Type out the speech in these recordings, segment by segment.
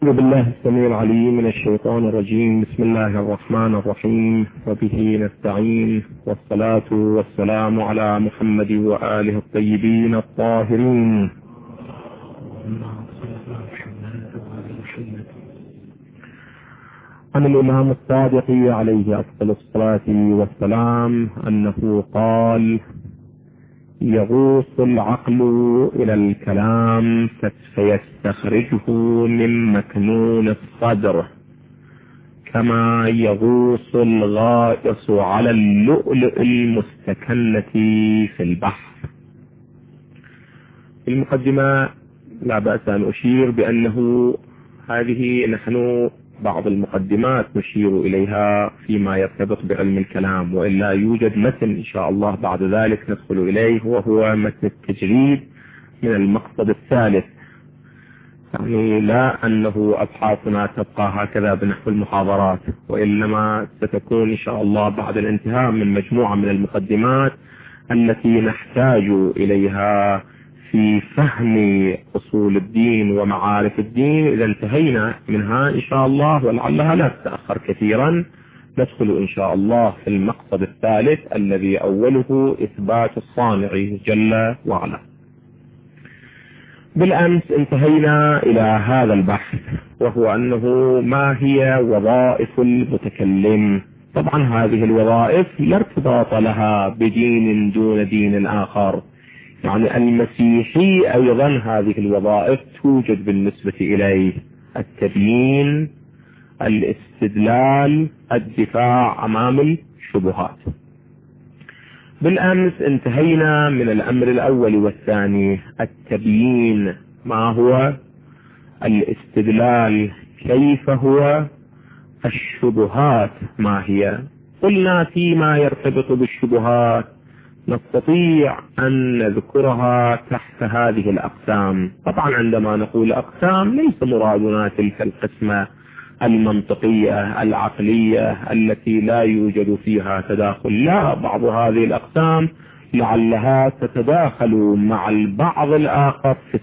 أعوذ بالله السميع العليم من الشيطان الرجيم. بسم الله الرحمن الرحيم، وبه نستعين، والصلاة والسلام على محمد وآله الطيبين الطاهرين. عن الإمام الصادق عليه أفضل الصلاة والسلام أنه قال: يغوص العقل إلى الكلام فيستخرجه من مكنون الصدر كما يغوص الغائص على اللؤلؤ المستكنة في البحر. المقدمة لا بأس أن أشير بأنه هذه نحن بعض المقدمات نشير إليها فيما يرتبط بعلم الكلام، وإلا يوجد متن إن شاء الله بعد ذلك ندخل إليه، وهو متن التجريد من المقصد الثالث. يعني لا أنه أبحاثنا تبقى هكذا بنحو المحاضرات، وإنما ستكون إن شاء الله بعد الانتهاء من مجموعة من المقدمات التي نحتاج إليها في فهم أصول الدين ومعارف الدين. إذا انتهينا منها إن شاء الله، ولعلها لا تتأخر كثيرا، ندخل إن شاء الله في المقصد الثالث الذي أوله إثبات الصانع جل وعلا. بالأمس انتهينا إلى هذا البحث، وهو أنه ما هي وظائف المتكلم. طبعا هذه الوظائف لا ارتباط لها بدين دون دين آخر، يعني المسيحي أيضا هذه الوظائف توجد بالنسبة إليه: التبيين، الاستدلال، الدفاع أمام الشبهات. بالأمس انتهينا من الأمر الأول والثاني: التبيين ما هو، الاستدلال كيف هو، الشبهات ما هي. قلنا فيما يرتبط بالشبهات نستطيع أن نذكرها تحت هذه الأقسام. طبعا عندما نقول أقسام ليس مرادنا تلك القسمة المنطقية العقلية التي لا يوجد فيها تداخل، لا، بعض هذه الأقسام لعلها تتداخل مع البعض الآخر في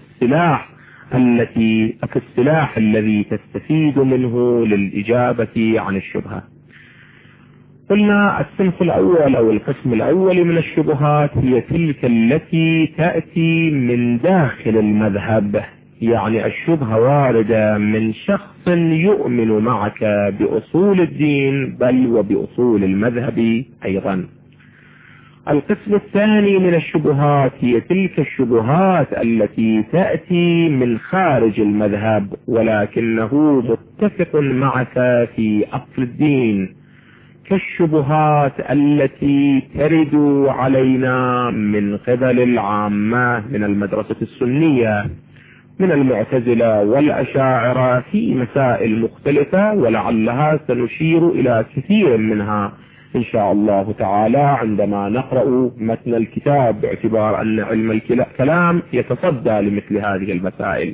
السلاح الذي تستفيد منه للإجابة عن الشبهة. قلنا الصنف الأول أو القسم الأول من الشبهات هي تلك التي تأتي من داخل المذهب، يعني الشبهة واردة من شخص يؤمن معك بأصول الدين بل وبأصول المذهب أيضا. القسم الثاني من الشبهات هي تلك الشبهات التي تأتي من خارج المذهب ولكنه متفق معك في أصل الدين، كالشبهات التي ترد علينا من قبل العامة من المدرسة السنية، من المعتزلة والأشاعرة في مسائل مختلفة، ولعلها سنشير إلى كثير منها إن شاء الله تعالى عندما نقرأ متن الكتاب، باعتبار أن علم الكلام يتصدى لمثل هذه المسائل.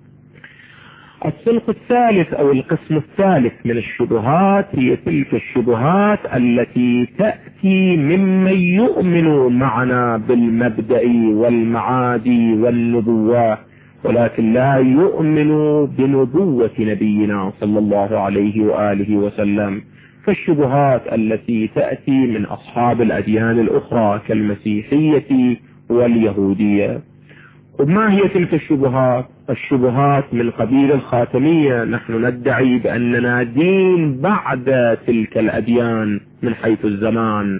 الصنف الثالث أو القسم الثالث من الشبهات هي تلك الشبهات التي تأتي ممن يؤمن معنا بالمبدأ والمعاد والنبوة ولكن لا يؤمن بنبوة نبينا صلى الله عليه وآله وسلم، كالشبهات التي تأتي من أصحاب الأديان الأخرى كالمسيحية واليهودية. وما هي تلك الشبهات؟ الشبهات من قبيل الخاتمية. نحن ندعي بأننا دين بعد تلك الأديان من حيث الزمان،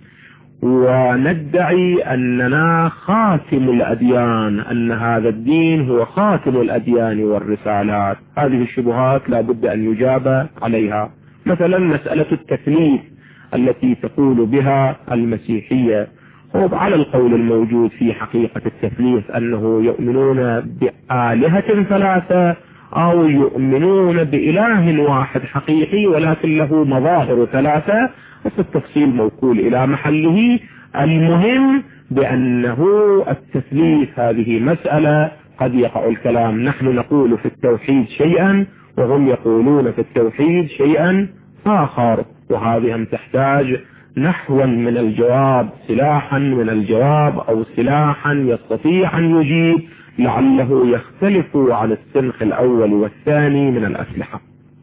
وندعي أننا خاتم الأديان، أن هذا الدين هو خاتم الأديان والرسالات. هذه الشبهات لا بد أن يجاب عليها. مثلا مسألة التثليث التي تقول بها المسيحية، على القول الموجود في حقيقة التثليث أنه يؤمنون بآلهة ثلاثة أو يؤمنون بإله واحد حقيقي ولكن له مظاهر ثلاثة، بس التفصيل موكول إلى محله. المهم بأنه التثليث هذه مسألة قد يقع الكلام. نحن نقول في التوحيد شيئا وهم يقولون في التوحيد شيئا آخر، وهذه تحتاج نحوا من الجواب، سلاحا من الجواب أو سلاحا يستطيع أن يجيب لعله يختلف عن السنخ الأول والثاني من الأسلحة.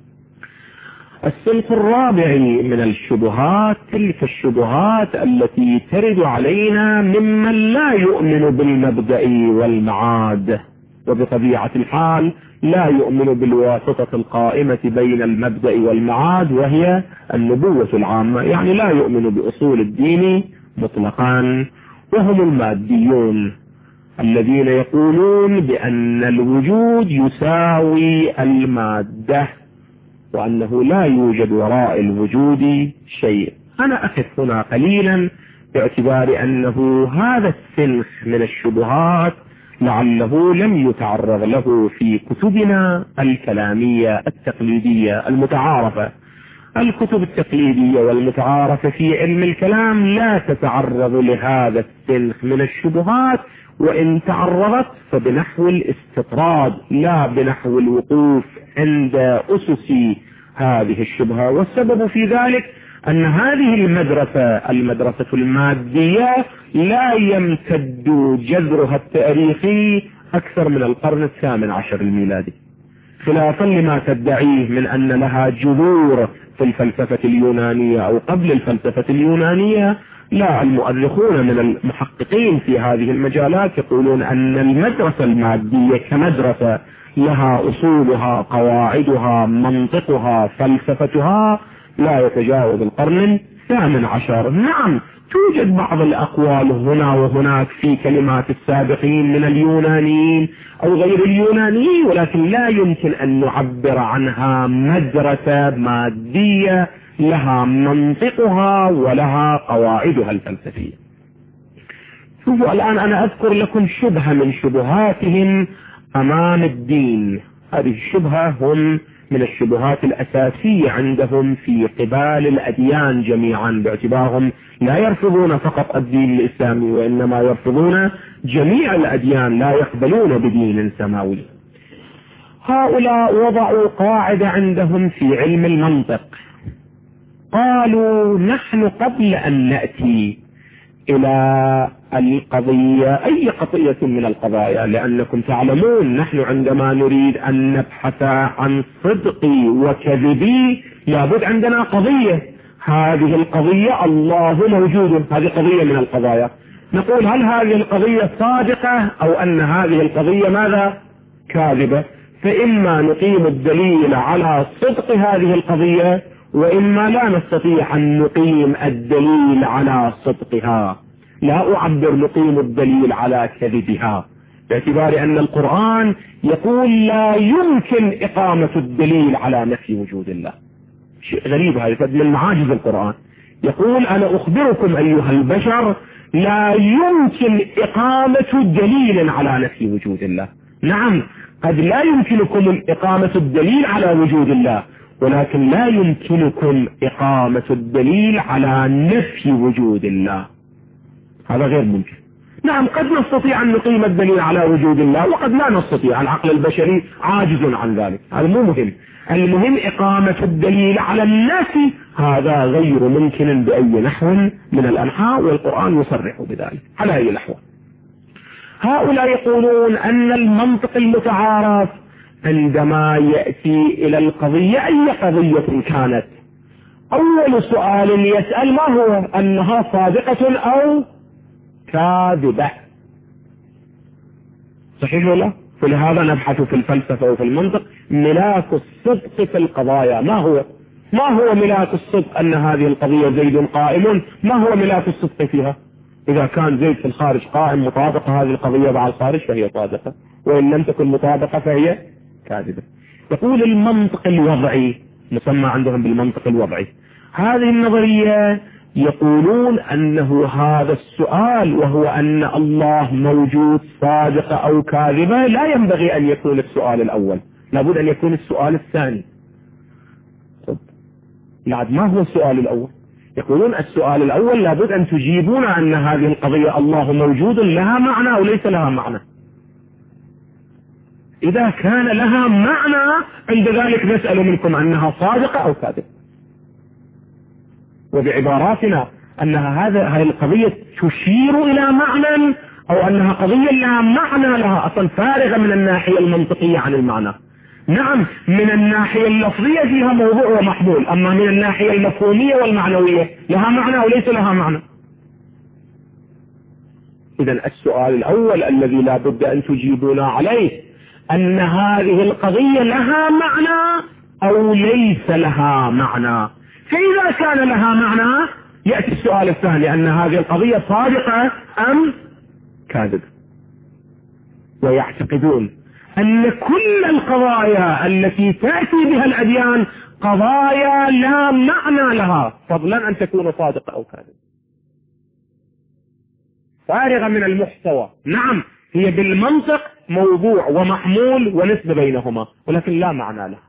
السنخ الرابع من الشبهات تلك الشبهات التي ترد علينا ممن لا يؤمن بالمبدأ والمعاد، وبطبيعة الحال لا يؤمن بالواسطة القائمة بين المبدأ والمعاد وهي النبوة العامة، يعني لا يؤمن بأصول الدين مطلقا، وهم الماديون الذين يقولون بأن الوجود يساوي المادة وأنه لا يوجد وراء الوجود شيء. أنا أقف هنا قليلا باعتبار أنه هذا السنخ من الشبهات لعله لم يتعرض له في كتبنا الكلامية التقليدية المتعارفة. الكتب التقليدية والمتعارفة في علم الكلام لا تتعرض لهذا السنخ من الشبهات، وإن تعرضت فبنحو الاستطراد لا بنحو الوقوف عند أسس هذه الشبهة. والسبب في ذلك أن هذه المدرسة المادية لا يمتد جذرها التاريخي أكثر من القرن الثامن عشر الميلادي، خلافا لما تدعيه من أن لها جذور في الفلسفة اليونانية أو قبل الفلسفة اليونانية. لا، المؤرخون من المحققين في هذه المجالات يقولون أن المدرسة المادية كمدرسة لها أصولها، قواعدها، منطقها، فلسفتها لا يتجاوز القرن الثامن عشر. نعم، توجد بعض الأقوال هنا وهناك في كلمات السابقين من اليونانيين أو غير اليونانيين، ولكن لا يمكن أن نعبر عنها مدرسة مادية لها منطقها ولها قواعدها الفلسفية. شوفوا الآن أنا أذكر لكم شبهة من شبهاتهم أمام الدين. هذه الشبهة هم من الشبهات الأساسية عندهم في قبال الأديان جميعا، باعتبارهم لا يرفضون فقط الدين الإسلامي وإنما يرفضون جميع الأديان، لا يقبلون بدين سماوي. هؤلاء وضعوا قاعدة عندهم في علم المنطق، قالوا نحن قبل أن نأتي إلى القضية أي قضية من القضايا، لأنكم تعلمون نحن عندما نريد أن نبحث عن صدقي وكذبي لابد عندنا قضية. هذه القضية الله موجود، هذه قضية من القضايا. نقول هل هذه القضية صادقة أو أن هذه القضية ماذا؟ كاذبة. فإما نقيم الدليل على صدق هذه القضية، وإما لا نستطيع أن نقيم الدليل على صدقها. لا أعبر نقيم الدليل على كذبها، باعتبار أن القرآن يقول لا يمكن إقامة الدليل على نفي وجود الله. شيء غريب هذا من معاجز القرآن. يقول أنا أخبركم أيها البشر لا يمكن إقامة دليل على نفي وجود الله. نعم، قد لا يمكنكم إقامة الدليل على وجود الله، ولكن لا يمكنكم إقامة الدليل على نفي وجود الله، هذا غير ممكن. نعم، قد نستطيع أن نقيم الدليل على وجود الله وقد لا نستطيع، العقل البشري عاجز عن ذلك، هذا مو مهم. المهم إقامة الدليل على النفي، هذا غير ممكن بأي نحو من الأنحاء، والقرآن يصرح بذلك على أي نحو. هؤلاء يقولون أن المنطق المتعارف عندما يأتي إلى القضية أي قضية كانت، أول سؤال يسأل ما هو؟ أنها صادقة أو كاذبة، صحيح ولا؟ فلهذا نبحث في الفلسفة وفي المنطق ملاك الصدق في القضايا. ما هو ملاك الصدق؟ أن هذه القضية زيد قائم، ما هو ملاك الصدق فيها؟ إذا كان زيد في الخارج قائم مطابقة هذه القضية مع الخارج فهي صادقة، وإن لم تكن مطابقة فهي كاذبة. يقول المنطق الوضعي، مسمى عندهم بالمنطق الوضعي، هذه النظرية يقولون أنه هذا السؤال وهو أن الله موجود صادقة أو كاذبة لا ينبغي أن يكون السؤال الأول، لابد أن يكون السؤال الثاني. لعد ما هو السؤال الأول؟ يقولون السؤال الأول لابد أن تجيبون أن هذه القضية الله موجود لها معنى أو ليس لها معنى. إذا كان لها معنى عند ذلك نسأل منكم أنها صادقة أو كاذبة، وبعباراتنا أنها هذه القضية تشير إلى معنى أو أنها قضية لا معنى لها أصلا، فارغة من الناحية المنطقية عن المعنى. نعم من الناحية اللفظية فيها موضوع ومحمول، أما من الناحية المفهومية والمعنوية لها معنى وليس لها معنى. إذن السؤال الأول الذي لا بد أن تجيبون عليه أن هذه القضية لها معنى أو ليس لها معنى. فإذا كان لها معنى يأتي السؤال الثاني، أن هذه القضية صادقة أم كاذبة. ويعتقدون أن كل القضايا التي تأتي بها الأديان قضايا لا معنى لها، فضلا أن تكون صادقة أو كاذبة، فارغة من المحتوى. نعم هي بالمنطق موضوع ومحمول ونسبة بينهما، ولكن لا معنى لها.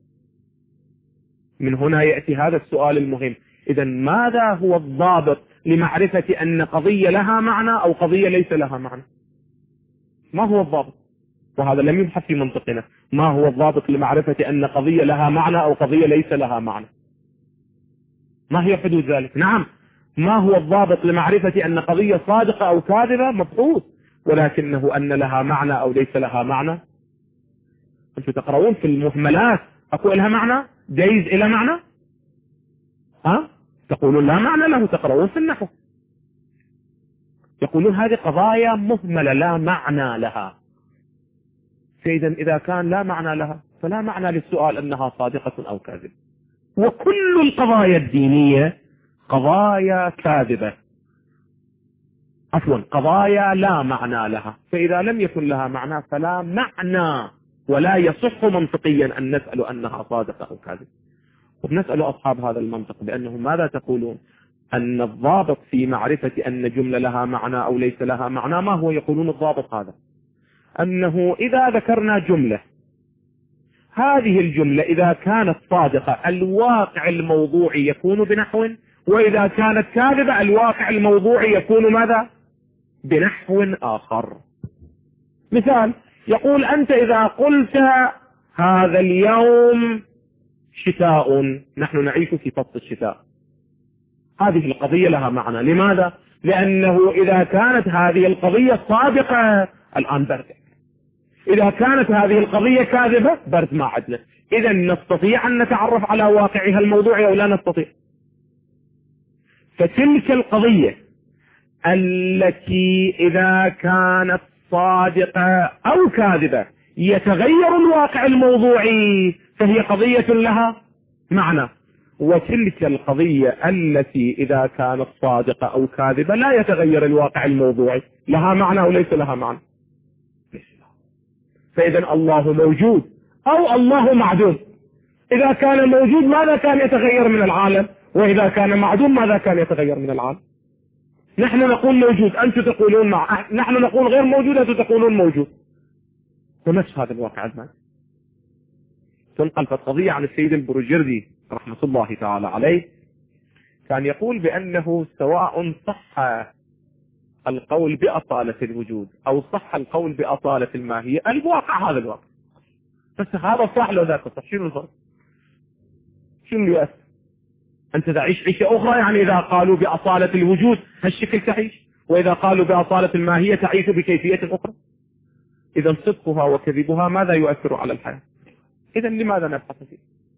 من هنا يأتي هذا السؤال المهم، إذا ماذا هو الضابط لمعرفة أن قضية لها معنى أو قضية ليس لها معنى؟ ما هو الضابط؟ وهذا لم يبحث في منطقنا. ما هو الضابط لمعرفة أن قضية لها معنى أو قضية ليس لها معنى؟ ما هي حدود ذلك؟ نعم ما هو الضابط لمعرفة أن قضية صادقة أو كاذبة؟ مبحوث، ولكنه أن لها معنى أو ليس لها معنى. أنتم تقرؤون في المهملات أقول لها معنى، جيز إلى معنى، تقولون لا معنى له. تقرؤون في النحو يقولون هذه قضايا مهملة لا معنى لها. فإذا إذا كان لا معنى لها فلا معنى للسؤال أنها صادقة أو كاذبة. وكل القضايا الدينية قضايا كاذبة، عفوا قضايا لا معنى لها. فإذا لم يكن لها معنى فلا معنى، ولا يصح منطقيا أن نسأل أنها صادقة أو كاذبة. وبنسأل أصحاب هذا المنطق بأنهم ماذا تقولون؟ أن الضابط في معرفة أن جملة لها معنى أو ليس لها معنى ما هو؟ يقولون الضابط هذا، أنه إذا ذكرنا جملة، هذه الجملة إذا كانت صادقة الواقع الموضوعي يكون بنحو، وإذا كانت كاذبة الواقع الموضوعي يكون ماذا؟ بنحو آخر. مثال، يقول أنت إذا قلت هذا اليوم شتاء، نحن نعيش في فصل الشتاء، هذه القضية لها معنى. لماذا؟ لأنه إذا كانت هذه القضية صادقة الآن برد، إذا كانت هذه القضية كاذبة برد ما عدنا. إذا نستطيع أن نتعرف على واقعها الموضوعي أو لا نستطيع؟ فتلك القضية التي إذا كانت صادقة أو كاذبة يتغير الواقع الموضوعي فهي قضية لها معنى. وتلك القضية التي إذا كانت صادقة أو كاذبة لا يتغير الواقع الموضوعي لها معنى أو ليس لها معنى. فإذا الله موجود أو الله معدوم. إذا كان موجود ماذا كان يتغير من العالم؟ وإذا كان معدوم ماذا كان يتغير من العالم؟ نحن نقول موجود، أنتم تقولون نحن نقول غير موجود، أنتم تقولون موجود. ونفس هذا الواقع المادي. تنقل في قضية عن السيد البروجردي رحمة الله تعالى عليه، كان يقول بأنه سواء صح القول بأصالة الوجود أو صح القول بأصالة الماهية، الواقع هذا الواقع، بس هذا صح لو ذاك صح، شنو الفرق؟ شنو اللي يؤثر؟ أنت تعيش عيشة أخرى، يعني إذا قالوا بأصالة الوجود هالشكل تعيش، وإذا قالوا بأصالة الماهية تعيش بكيفية أخرى. إذا صدقها وكذبها ماذا يؤثر على الحياة؟ إذا لماذا نبحث فيه؟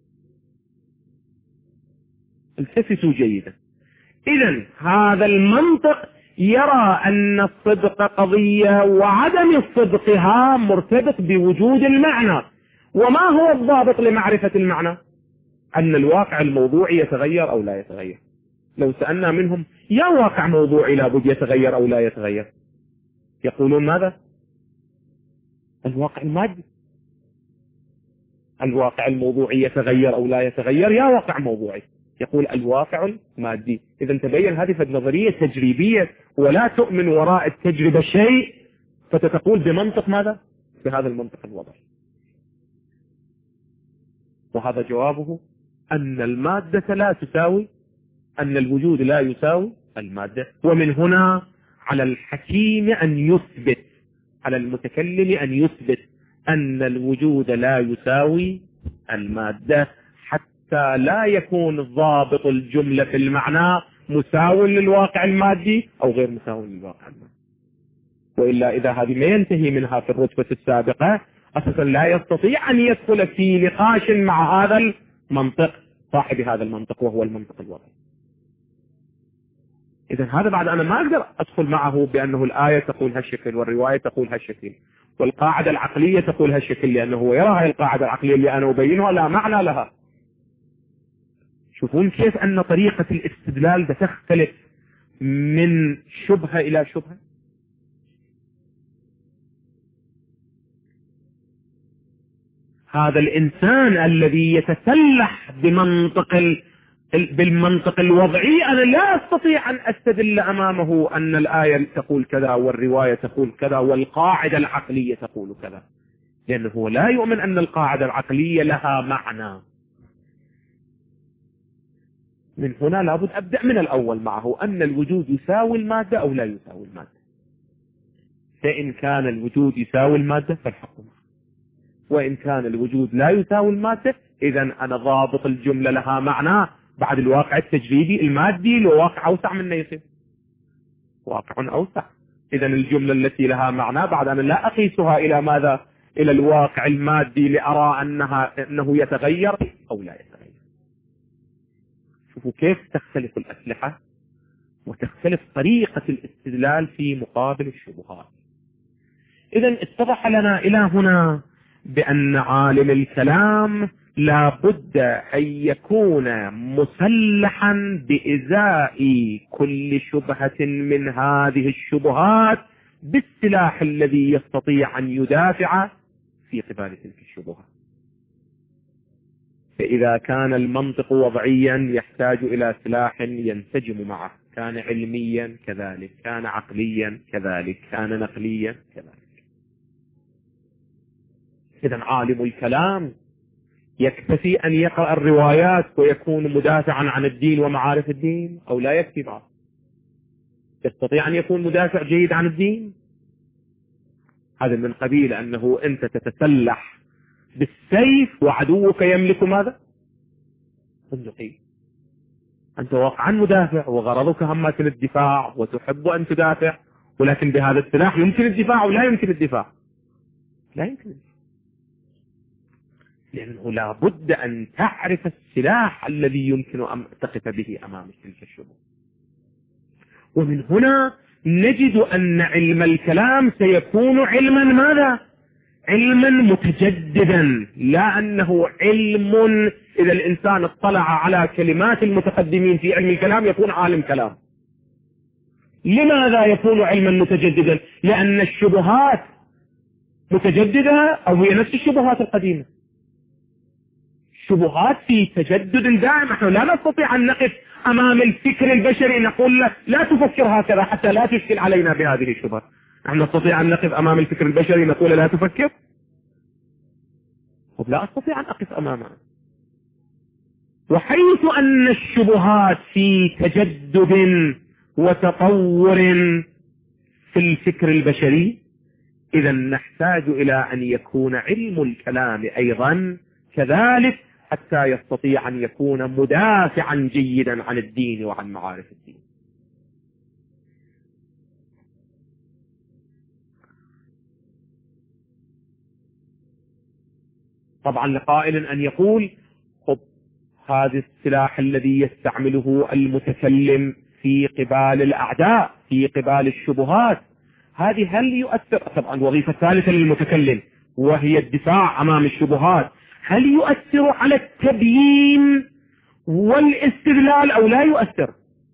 التفتوا جيدا. إذا هذا المنطق يرى أن الصدق قضية وعدم صدقها مرتبط بوجود المعنى. وما هو الضابط لمعرفة المعنى؟ أن الواقع الموضوعي يتغير أو لا يتغير. لو سألنا منهم يا واقع موضوعي لابد يتغير أو لا يتغير، يقولون ماذا؟ الواقع المادي. الواقع الموضوعي يتغير أو لا يتغير، يا واقع موضوعي، يقول الواقع المادي. إذا تبين هذه النظرية تجريبية ولا تؤمن وراء التجربة شيء، فتتقول بمنطق ماذا؟ بهذا المنطق الوضعي. وهذا جوابه أن المادة لا تساوي، أن الوجود لا يساوي المادة. ومن هنا على الحكيم أن يثبت، على المتكلم أن يثبت أن الوجود لا يساوي المادة، حتى لا يكون ضابط الجملة في المعنى مساو للواقع المادي أو غير مساو للواقع المادي. وإلا إذا هذه ما ينتهي منها في الرتبة السابقة أساسا لا يستطيع أن يدخل في نقاش مع هذا المنطق صاحب هذا المنطق وهو المنطق الوضعي. إذا هذا بعد أنا ما أقدر أدخل معه بأنه الآية تقول هالشكل والرواية تقول هالشكل والقاعدة العقلية تقول هالشكل، لأنه هو يرى هذه القاعدة العقلية اللي أنا أبينها لا معنى لها. شوفون كيف أن طريقة الاستدلال بتختلف من شبهة إلى شبهة. هذا الإنسان الذي يتسلح بالمنطق الوضعي أنا لا أستطيع أن أستدل أمامه أن الآية تقول كذا والرواية تقول كذا والقاعدة العقلية تقول كذا، لأنه هو لا يؤمن أن القاعدة العقلية لها معنى. من هنا لابد أبدأ من الأول معه أن الوجود يساوي المادة أو لا يساوي المادة. فإن كان الوجود يساوي المادة فالحق معه، وإن كان الوجود لا يساوي المادة إذا أنا ضابط الجملة لها معنى. بعد الواقع التجريبي المادي له واقع أوسع منه يصير واقع أوسع. إذا الجملة التي لها معنى بعد أنا لا أقيسها إلى ماذا؟ إلى الواقع المادي لأرى أنه يتغير أو لا يتغير. شوفوا كيف تختلف الأسلحة وتختلف طريقة الاستدلال في مقابل الشبهات. إذا اتضح لنا إلى هنا بأن عالم الكلام لا بد أن يكون مسلحا بإزاء كل شبهة من هذه الشبهات بالسلاح الذي يستطيع أن يدافع في قبال تلك الشبهة. فإذا كان المنطق وضعيا يحتاج إلى سلاح ينسجم معه، كان علميا كذلك، كان عقليا كذلك، كان نقليا كذلك. إذا عالم الكلام يكتفي أن يقرأ الروايات ويكون مدافعا عن الدين ومعارف الدين أو لا يكفي بعد؟ يستطيع أن يكون مدافع جيد عن الدين؟ هذا من قبيل أنه أنت تتسلح بالسيف وعدوك يملك ماذا؟ بندقية. أنت واقعا مدافع وغرضك همة الدفاع وتحب أن تدافع، ولكن بهذا السلاح يمكن الدفاع ولا يمكن الدفاع؟ لا يمكن الدفاع، لأنه لا بد أن تعرف السلاح الذي يمكن أن تقف به أمام تلك الشبهة. ومن هنا نجد أن علم الكلام سيكون علما ماذا؟ علما متجددا، لا أنه علم إذا الإنسان اطلع على كلمات المتقدمين في علم الكلام يكون عالم كلام. لماذا يكون علما متجددا؟ لأن الشبهات متجددة أو هي نفس الشبهات القديمة. شبهات في تجدد دائم. نحن لا نستطيع أن نقف أمام الفكر البشري نقول له لا تفكر هكذا حتى لا تشكل علينا بهذه الشبهة. نحن نستطيع أن نقف أمام الفكر البشري نقول لا تفكر؟ لا أستطيع أن أقف أمامها. وحيث أن الشبهات في تجدد وتطور في الفكر البشري إذا نحتاج إلى أن يكون علم الكلام أيضا كذلك حتى يستطيع أن يكون مدافعا جيدا عن الدين وعن معارف الدين. طبعا لقائل أن يقول خب هذا السلاح الذي يستعمله المتكلم في قبال الأعداء في قبال الشبهات هذه هل يؤثر؟ طبعا وظيفة ثالثة للمتكلم وهي الدفاع أمام الشبهات، هل يؤثر على التبيين والاستدلال أو لا يؤثر؟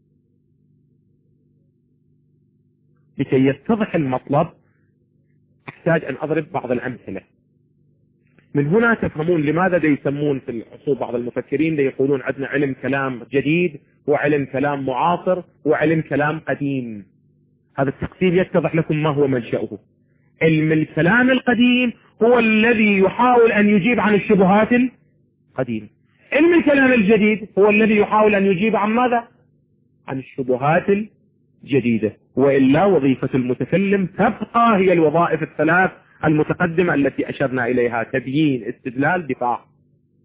لكي يتضح المطلب أحتاج أن أضرب بعض الأمثلة. من هنا تفهمون لماذا يسمون في العصور بعض المفكرين يقولون عندنا علم كلام جديد وعلم كلام معاصر وعلم كلام قديم. هذا التقسيم يتضح لكم ما هو منشأه. علم الكلام القديم هو الذي يحاول أن يجيب عن الشبهات القديمة. علم الكلام الجديد هو الذي يحاول أن يجيب عن ماذا؟ عن الشبهات الجديدة. وإلا وظيفة المتكلم تبقى هي الوظائف الثلاث المتقدمة التي أشرنا إليها: تبيين، استدلال، دفاع.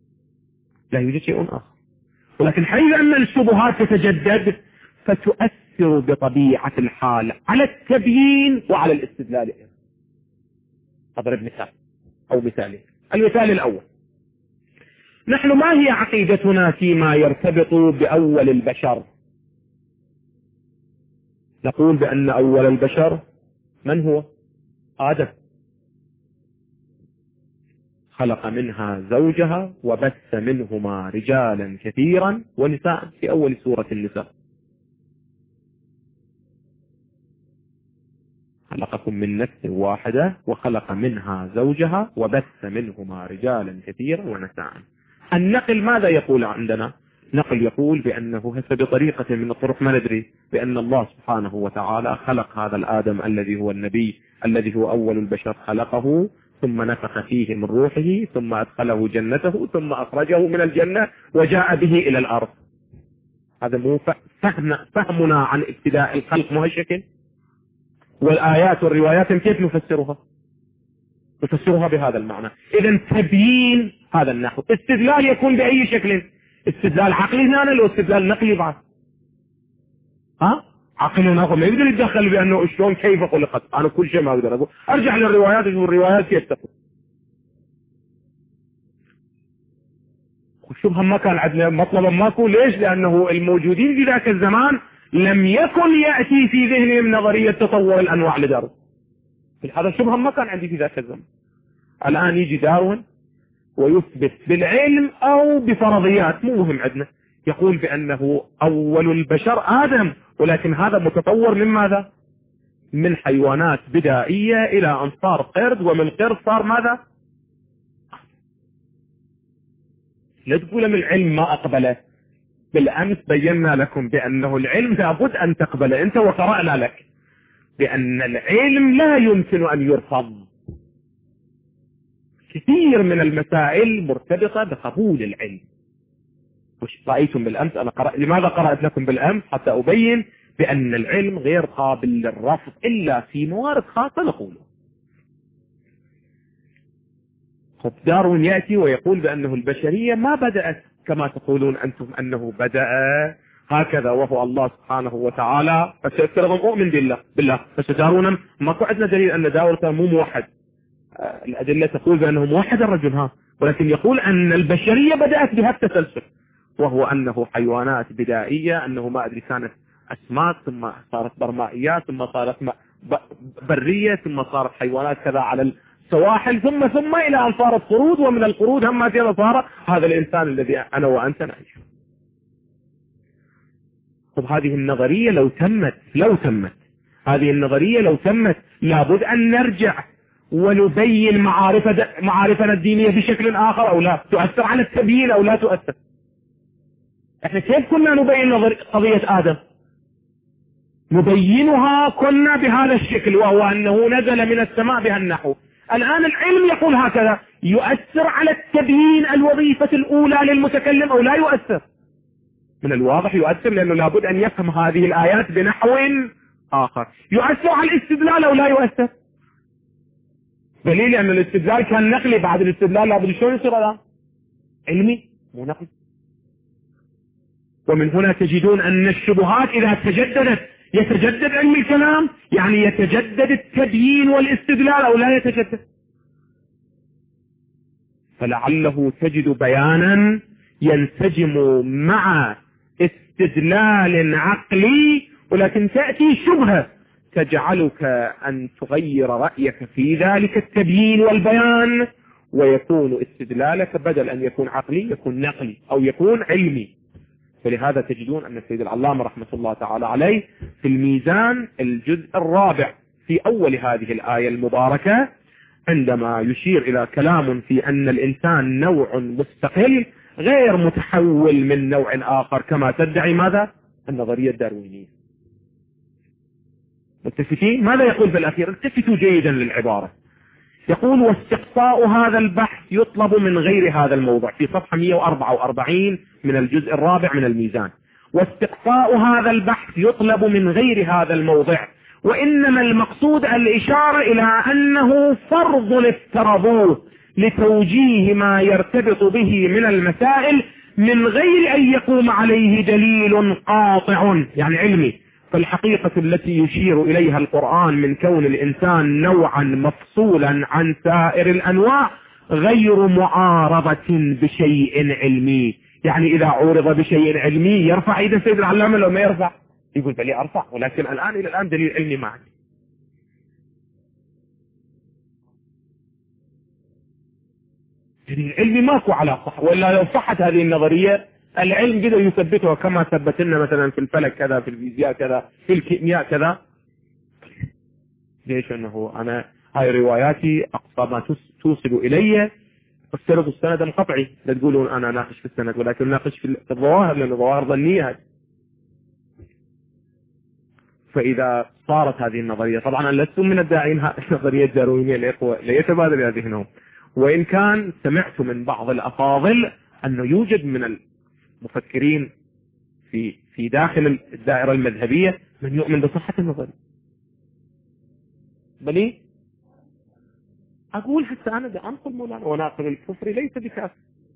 لا يوجد شيء آخر. ولكن حيث أن الشبهات تتجدد فتؤثر يؤثر بطبيعة الحال على التبيين وعلى الاستدلال. أضرب مثال أو مثالين. المثال الأول: نحن ما هي عقيدتنا فيما يرتبط بأول البشر؟ نقول بأن أول البشر من هو؟ آدم، خلق منها زوجها وبث منهما رجالا كثيرا ونساء في أول سورة النساء. خلقكم من نفس واحدة وخلق منها زوجها وبث منهما رجالا كثيرا ونساء. النقل ماذا يقول عندنا؟ نقل يقول بأنه بطريقة من الطرق ما ندري بأن الله سبحانه وتعالى خلق هذا الآدم الذي هو النبي الذي هو أول البشر، خلقه ثم نفخ فيه من روحه ثم أدخله جنته ثم أخرجه من الجنة وجاء به إلى الأرض. هذا مو فهمنا عن ابتداء الخلق مهشكل. والآيات والروايات كيف نفسرها؟ نفسرها بهذا المعنى. إذا تبيين هذا النحو. استدلال يكون بأي شكل؟ استدلال عقلي هنا لو استدلال نقلي بعد؟ عقلي نقل ما يقدر يتدخل بأنه شلون كيف خلقت. أنا كل شيء ما أقدر أقول. أرجع للروايات وشوف الروايات كيف تقول. شبها ما كان عندنا مطلبا ماكو. ليش؟ لأنه الموجودين في ذاك الزمان لم يكن يأتي في ذهنهم نظرية تطور الأنواع لداروين. هذا شبها ما كان عندي في ذاك الزمان. الآن يجي داروين ويثبت بالعلم أو بفرضيات مو مهم عندنا، يقول بأنه أول البشر آدم، ولكن هذا متطور من ماذا؟ من حيوانات بدائية إلى أن صار قرد، ومن قرد صار ماذا؟ لا تقول من العلم ما أقبله. بالأمس بينا لكم بأنه العلم لابد أن تقبله أنت، وقرأنا لك بأن العلم لا يمكن أن يرفض. كثير من المسائل مرتبطة بقبول العلم. وش رأيتم بالأمس؟ لماذا قرأت لكم بالأمس؟ حتى أبين بأن العلم غير قابل للرفض إلا في موارد خاصة نقوله. داروين يأتي ويقول بأنه البشرية ما بدأت كما تقولون أنتم أنه بدأ هكذا وهو الله سبحانه وتعالى. فسأفترض أؤمن بالله بس داروين ما عندنا دليل أن داروين كان مو موحد. الأدلة تقول بأنه موحد الرجل ولكن يقول أن البشرية بدأت بهذا التسلسل، وهو أنه حيوانات بدائية، أنه ما أدري كانت أسماك ثم صارت برمائيات ثم صارت برية ثم صارت حيوانات كذا على السواحل ثم إلى أن صارت قرود، ومن القرود هم كذا صار هذا الإنسان الذي أنا وأنت نعيش. طب هذه النظرية لو تمت هذه النظرية لو تمت لابد أن نرجع ونبين معارفنا الدينية بشكل آخر أو لا، تؤثر على التبيين أو لا تؤثر. احنا كيف كنا نبين قضية آدم؟ نبينها كنا بهذا الشكل، وهو أنه نزل من السماء بها النحو. الآن العلم يقول هكذا، يؤثر على التبيين الوظيفة الأولى للمتكلم أو لا يؤثر؟ من الواضح يؤثر، لأنه لابد أن يفهم هذه الآيات بنحو آخر. يؤثر على الاستدلال أو لا يؤثر؟ دليل أن الاستدلال كان نقلي، بعد الاستدلال لابد شلون يصير الآن؟ علمي مو نقلي. ومن هنا تجدون أن الشبهات إذا تجددت يتجدد علم الكلام، يعني يتجدد التبيين والاستدلال أو لا يتجدد. فلعله تجد بيانا ينسجم مع استدلال عقلي، ولكن تأتي شبهة تجعلك أن تغير رأيك في ذلك التبيين والبيان، ويكون استدلالك بدل أن يكون عقلي يكون نقلي أو يكون علمي. فلهذا تجدون أن السيد العلامة رحمة الله تعالى عليه في الميزان الجزء الرابع في أول هذه الآية المباركة، عندما يشير إلى كلام في أن الإنسان نوع مستقل غير متحول من نوع آخر كما تدعي ماذا؟ النظرية الداروينية. متفتين؟ ماذا يقول في الأخير؟ التفتوا جيدا للعبارة. يقول: واستقصاء هذا البحث يطلب من غير هذا الموضع، في صفحة 144 من الجزء الرابع من الميزان. واستقصاء هذا البحث يطلب من غير هذا الموضع، وإنما المقصود الإشارة إلى أنه فرض افترضوه لتوجيه ما يرتبط به من المسائل من غير أن يقوم عليه دليل قاطع يعني علمي فالحقيقة التي يشير إليها القرآن من كون الإنسان نوعا مفصولا عن سائر الأنواع غير معارضة بشيء علمي. يعني إذا عورض بشيء علمي يرفع إذا سيد العلامة لو ما يرفع يقول بلي أرفع، ولكن الآن إلى الآن دليل علمي ما عندي. دليل علمي ماكو على صح، ولا لو صحت هذه النظرية العلم قدر يثبتها كما ثبت لنا مثلا في الفلك كذا، في الفيزياء كذا، في الكيمياء كذا. ليش؟ أنه أنا هاي رواياتي أقصى ما توصل إلي افترضوا السند القطعي، لا تقولون أنا ناقش في السند، ولكن ناقش في الظواهر، لأن الظواهر ظنية. فإذا صارت هذه النظرية، طبعا أنا لست من الداعين النظرية الداروينية الإخوة ليتبادل هذه، وإن كان سمعت من بعض الأفاضل أنه يوجد من المفكرين في داخل الدائرة المذهبية من يؤمن بصحة النظرية. بلي أقول حتى أنا دا أنقل مولانا وناقل الكفر ليس بكافر،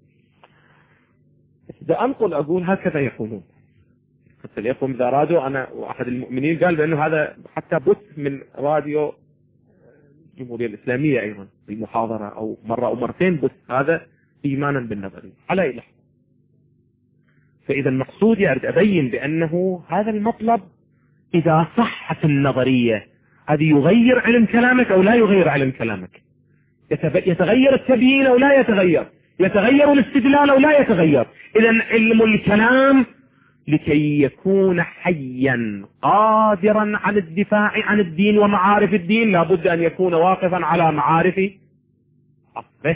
دا أنقل أقول هكذا يقولون. حتى اليوم إذا أرادوا، أنا وأحد المؤمنين قال بأنه هذا حتى بث من راديو الجمهورية الإسلامية أيضا في محاضرة أو مرة أو مرتين بث هذا إيمانا بالنظرية على أي لحظة. فإذا المقصود أريد أبين بأنه هذا المطلب إذا صحت النظرية هذه يغير علم كلامك أو لا يغير علم كلامك، يتغير التبيين أو لا يتغير، يتغير الاستدلال أو لا يتغير. إذا علم الكلام لكي يكون حيا قادرا على الدفاع عن الدين ومعارف الدين لابد أن يكون واقفا على معارف أصله،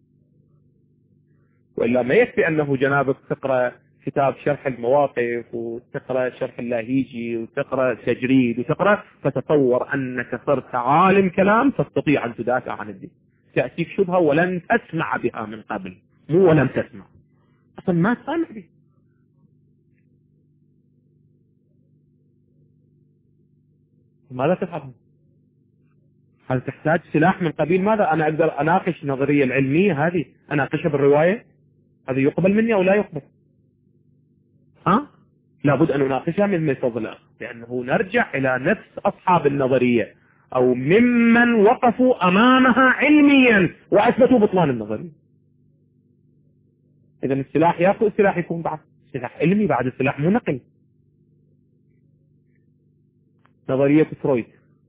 وإلا ما يكفي أنه جنابك تقرأ كتاب شرح المواقف وتقرأ شرح اللاهيجي وتقرأ تجريد وتقرأ فتتصور أنك صرت عالم كلام تستطيع أن تدافع عن الدين. تأتيك شبهة ولن تسمع بها من قبل، مو ولم تسمع، أصلا ما تسمع بها. ماذا تفعل؟ هل تحتاج سلاح من قبيل ماذا؟ أنا أقدر أناقش النظرية العلمية هذه، أناقشها بالرواية، هذا يقبل مني أو لا يقبل؟ لابد أن نناقشها من فضله، لأنه نرجع إلى نفس أصحاب النظرية أو ممن وقفوا أمامها علميا وأثبتوا بطلان النظرية. إذا السلاح يأخذ، السلاح يكون بعد سلاح علمي، بعد السلاح مو نقل. نظرية فرويد،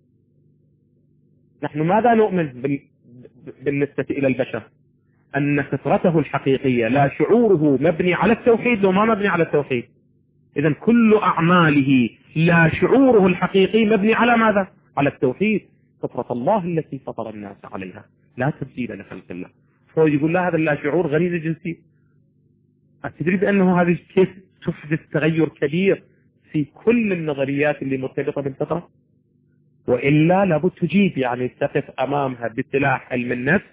نحن ماذا نؤمن بالنسبة إلى البشر؟ أن فطرته الحقيقية لا شعوره مبني على التوحيد لو ما مبني على التوحيد. إذا كل أعماله لا شعوره الحقيقي مبني على ماذا؟ على التوحيد، فطرة الله التي فطر الناس عليها لا تبديل لخلق الله. فرويد يقول لا، هذا لا شعور غريزة جنسية. تدري بأنه هذه كيف تحدث تغير كبير في كل النظريات اللي مرتبطة بالفطرة، وإلا لابد تجيب، يعني تقف أمامها بسلاح علم النفس،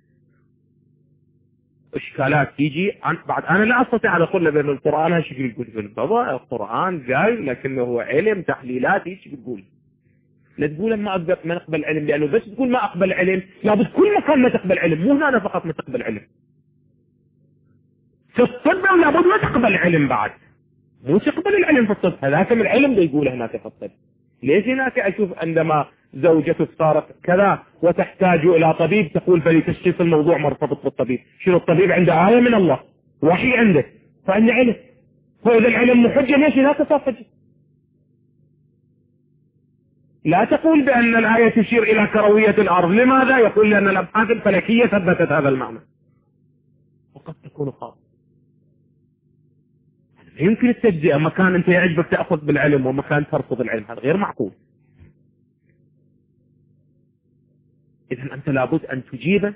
إشكالات تيجي بعد. أنا لا أستطيع أن أقول بأن القرآن هالشكل يقول في الفضاء، القرآن قال لكنه هو علم تحليلات ايش بتقول. لا تقول ما نقبل علم، لأنه بس تقول ما أقبل علم لابد كل مكان ما تقبل علم، مو هنا فقط ما تقبل علم. في الطب لابد ما تقبل علم بعد، مو تقبل العلم في الطب، هذاك من العلم اللي يقول هناك في الطب. ليش هناك أشوف عندما زوجته صارت كذا وتحتاج إلى طبيب تقول بلي تشخيص الموضوع مرتبط بالطبيب. شنو الطبيب عنده آية من الله، وحي عنده، فعنده علم، فإذا العلم محجة ليش هناك صار حجة؟ لا تقول بأن الآية تشير إلى كروية الأرض، لماذا؟ يقول لأن الأبحاث الفلكية ثبتت هذا المعنى، وقد تكون خاطئة. يمكن التجزئة، مكان أنت يعجبك تأخذ بالعلم ومكان ترفض العلم، هذا غير معقول. إذن أنت لابد أن تجيب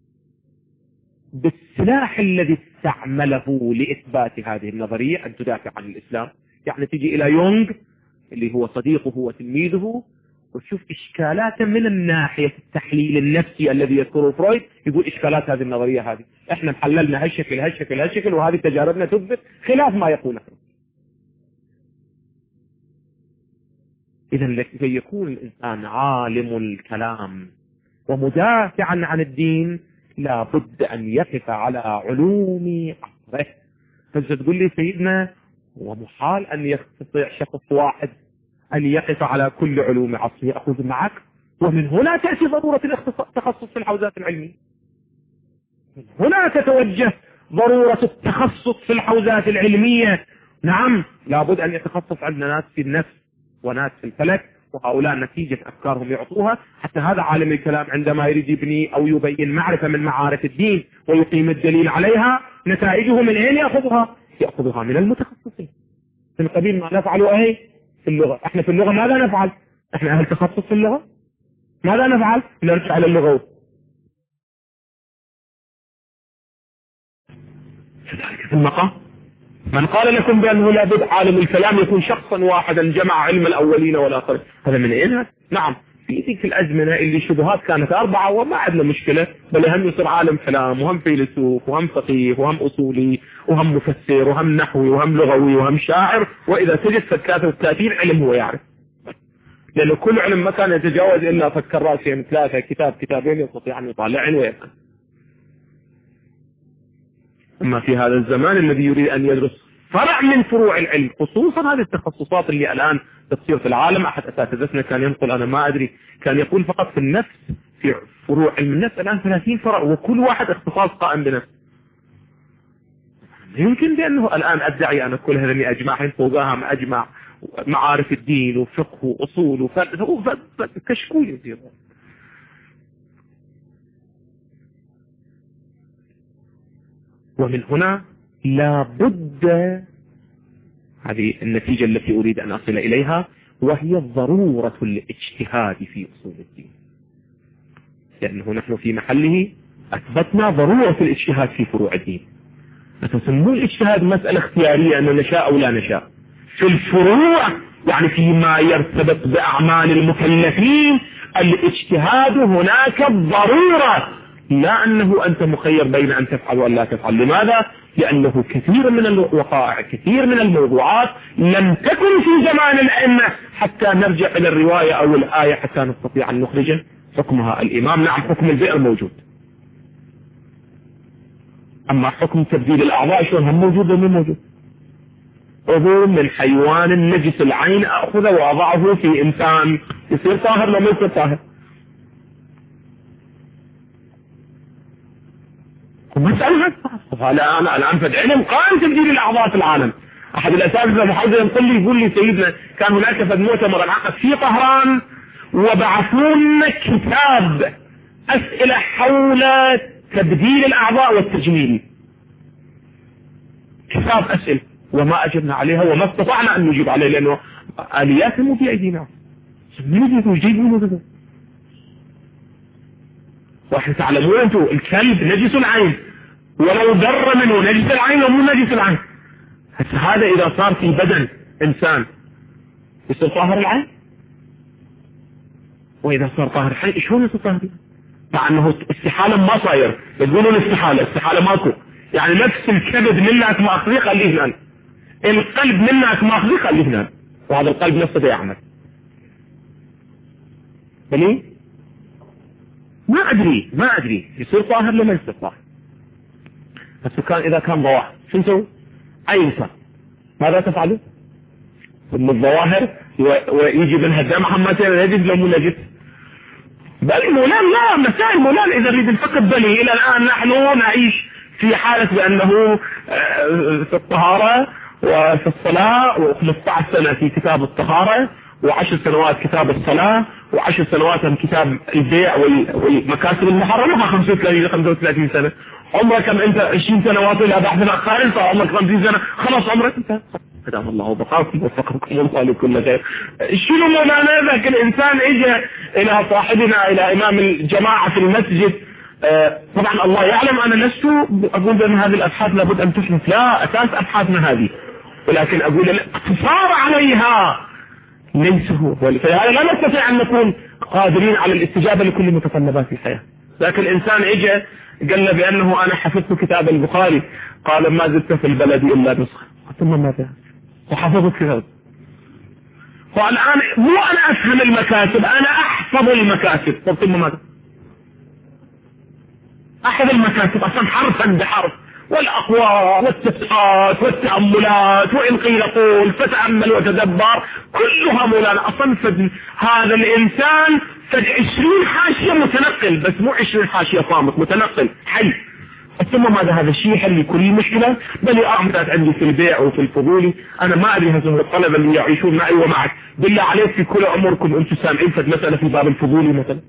بالسلاح الذي استعمله لإثبات هذه النظرية، أن تدافع عن الإسلام. يعني تجي إلى يونغ اللي هو صديقه وتلميذه وتشوف إشكالاته من الناحية التحليل النفسي الذي يذكره فرويد، يقول إشكالات هذه النظرية هذه إحنا محللنا هالشكل هالشكل هالشكل، وهذه تجاربنا تثبت خلاف ما يقوله. إذن لكي يكون الإنسان عالم الكلام ومدافعا عن الدين لابد أن يقف على علوم عصره. فأنت تقول لي سيدنا ومحال أن يستطيع شخص واحد أن يقف على كل علوم عصره يأخذ معك. ومن هنا تأتي ضرورة التخصص في الحوزات العلمية، من هنا تتوجه ضرورة التخصص في الحوزات العلمية. نعم، لابد أن يتخصص عندنا ناس في النفس وناس في الفلك، وهؤلاء نتيجة أفكارهم يعطوها. حتى هذا عالم الكلام عندما يريد يبني أو يبين معرفة من معارف الدين ويقيم الدليل عليها، نتائجه من أين يأخذها؟ يأخذها من المتخصصين. من قبيل ما نفعله أهي في اللغة. احنا في اللغة ماذا نفعل؟ احنا أهل تخصص في اللغة، ماذا نفعل؟ نرجع للغة. في المقام من قال لكم بأنه لابد عالم الكلام يكون شخصا واحدا جمع علم الأولين والآخرين، هذا من أين؟ نعم، في ذيك الأزمنة اللي شبهات كانت 4 وما عندنا مشكلة، بل هم يصير عالم كلام وهم فيلسوف وهم فقيه وهم أصولي وهم مفسر وهم نحوي وهم لغوي وهم شاعر، وإذا تجد فكاته 30 علم هو يعرف، لأنه كل علم ما كان يتجاوز إلا فكر راسين 3 كتاب كتابين يستطيع أن يطالعن ويفهم. أما في هذا الزمان الذي يريد أن يدرس فرع من فروع العلم، خصوصا هذه التخصصات اللي الآن تصير في العالم. أحد أساتذتنا كان ينقل، أنا ما أدري، كان يقول فقط في النفس، في فروع علم النفس الآن 30 فرع، وكل واحد اختصاص قائم بنفسه. يمكن بأنه الآن أدعي أنا كل هذا اللي أجمعهم فوقها ما أجمع معارف الدين وفقه وأصول وفلسفة كشكول يصير. ومن هنا لابد، هذه النتيجة التي أريد أن أصل إليها، وهي ضرورة الاجتهاد في أصول الدين، لأنه نحن في محله أثبتنا ضرورة الاجتهاد في فروع الدين. فتسمون الاجتهاد مسألة اختيارية أن نشاء أو لا نشاء. في الفروع يعني فيما يرتبط بأعمال المكلفين الاجتهاد هناك ضرورة، لا أنه أنت مخير بين أن تفعل ولا تفعل. لماذا؟ لأنه كثير من الوقائع، كثير من الموضوعات لم تكن في زمان الأئمة حتى نرجع إلى الرواية أو الآية حتى نستطيع أن نخرج حكمها. الإمام نعم حكم البئر موجود، أما حكم تبديل الأعضاء شلون هم موجود ومن موجود؟ عضو من حيوان نجس العين أخذه وأضعه في إنسان يصير طاهر لو ما يصير طاهر؟ ومسألة هذا أنا الآن فد علم قائم تبديل الأعضاء في العالم. أحد الأساتذة المحاضر يقول لي سيدنا كان هناك فد مؤتمر انعقد في طهران وبعثوا لنا كتاب أسئلة حول تبديل الأعضاء والتجميل، كتاب أسئلة وما أجبنا عليها وما استطعنا أن نجيب عليه لأنه آليات مو في أيدينا. من يجيب منه هذا؟ واحد تعلمون أنتم الكلب نجس العين ولو در منه نجس العين ومو نجس العين. هذا إذا صار في بدن إنسان يصير طاهر العين، وإذا صار طاهر العين شلون يصير طاهر؟ مع أنه استحالة ما صاير، يقولون استحالة ماكو. يعني نفس الكبد منك ماخذيه خليه هنا، القلب منك ماخذيه خليه هنا، وهذا القلب نفسه ده يعمل. بلي ما أدري يصير طاهر لما يصير طاهر. السكان إذا كان ظواهر شو نسوي؟ أي إنسان ماذا تفعلوا؟ ثم الظواهر ويجي منها الدم حماتين نجس لو مو نجس. بل مولان لا مسائل مولان إذا نريد نفكر بلي إلى الآن نحن نعيش في حالة بأنه في الطهارة وفي الصلاة و15 سنة في كتاب الطهارة و10 سنوات كتاب الصلاة و10 سنوات من كتاب البيع والمكاسب المحرمة 35 سنة. عمرك كم أنت 20 سنوات إلى بعد ما خارج صار عمرك 50 سنة خلاص عمرك انت قدام الله وبقاكم وفقكم الله لكل خير. شنو مولانا ذاك الإنسان إجا إلى صاحبنا إلى إمام الجماعة في المسجد، طبعا الله يعلم أنا لست أقول بأن هذه الأبحاث لابد أن تحدث، لا أساس أبحاثنا هذه، ولكن أقول الاقتصار عليها ليس هو. فلهذا لا نستطيع أن نكون قادرين على الاستجابة لكل متطلبات الحياة. لكن الإنسان إجا قال بأنه أنا حفظت كتاب البخاري، قال ما زلت في البلد إلا نسخة، ثم ماذا؟ وحفظت كتاب. والآن مو أنا أفهم المكاسب، أنا أحفظ المكاسب، ثم ماذا؟ أحفظ المكاسب أصلا حرفا بحرف، والأقوال والتسقات والتأملات، وإن قيل قول فتأمل وتدبر، كلها مولانا أصلا هذا الإنسان 20 حاشية متنقل، بس مو 20 حاشية صامت، متنقل حي. ثم ماذا هذا الشيء يحل كل مشكلة؟ بل أعمدت عندي في البيع وفي الفضولي. أنا ما أدري هذول الطلبة اللي يعيشون معي ومعك، بالله عليك في كل أموركم أنتم سامعين فد مسألة في باب الفضولي مثلا؟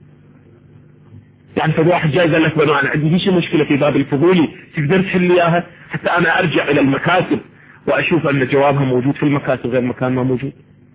يعني فد واحد جاي قال لك أنا عندي ليش مشكلة في باب الفضولي تقدر تحل إياها حتى أنا أرجع إلى المكاتب وأشوف أن جوابها موجود في المكاتب غير مكان ما موجود،